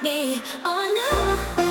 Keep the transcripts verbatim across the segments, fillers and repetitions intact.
me. Oh no,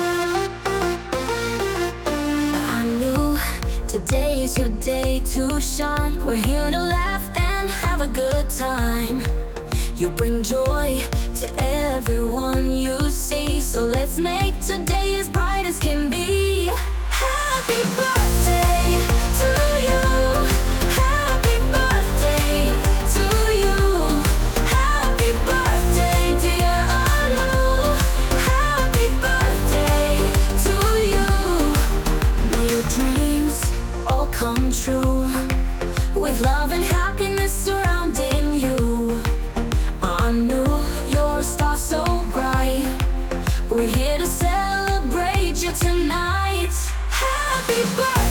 I knew today is your day to shine. We're here to laugh and have a good time. You bring joy to everyone you see, so let's make today as bright as can be. Happy birthday to you. Happy birthday to you. Happy birthday, dear Anu. Happy birthday to you. May your dreams all come true, with love and happiness surrounding you. Anu, you're a star so bright. We're here to celebrate you tonight. Happy birthday.